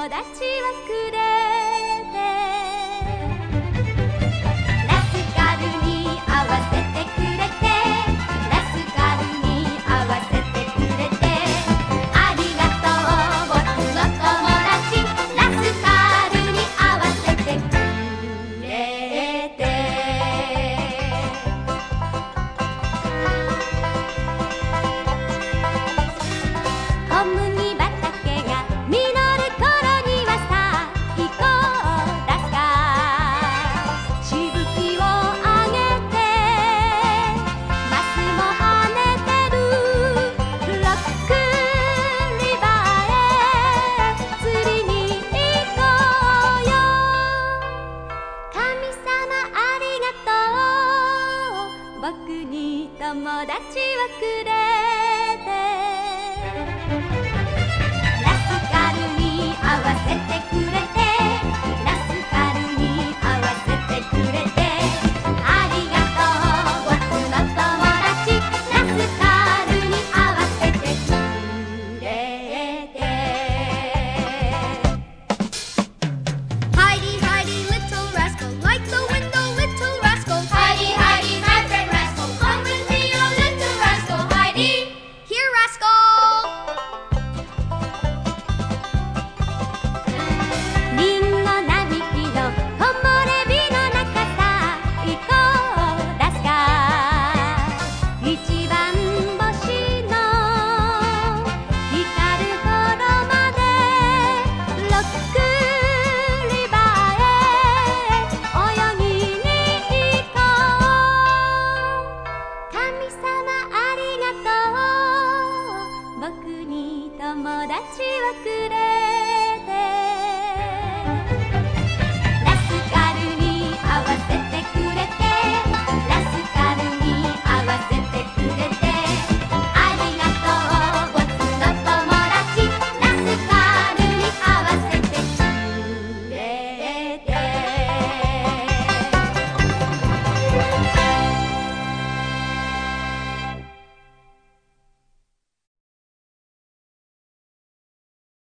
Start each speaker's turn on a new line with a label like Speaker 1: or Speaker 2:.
Speaker 1: 達をくれて、ラスカルに合わせてくれて、ラスカルに合わせてくれて、ありがとう僕の友達、ラスカルに合わせてくれて。小麦畑が実る頃にはさ、行こうラスカ、しぶきを上げてマスも跳ねてる、ロックリバーへ釣りに行こうよ。神様ありがとう、僕に友達をくれて。ラスカルに合わせてくれて、ラスカルに合わせてくれて、ありがとう僕の友達、ラスカルに合わせてくれて。
Speaker 2: Heidi, Heidi, little rascal, like the window, little rascal.
Speaker 1: Heidi, Heidi, my friend rascal, come with me, oh little rascal. Heidi,
Speaker 2: Here, rascal.
Speaker 1: リンゴ並木の木漏れ日の中さ、行こうラスカ、一番星の光る頃までロックリバーへ泳ぎに行こう。神様ありがとう、僕に友達をくれ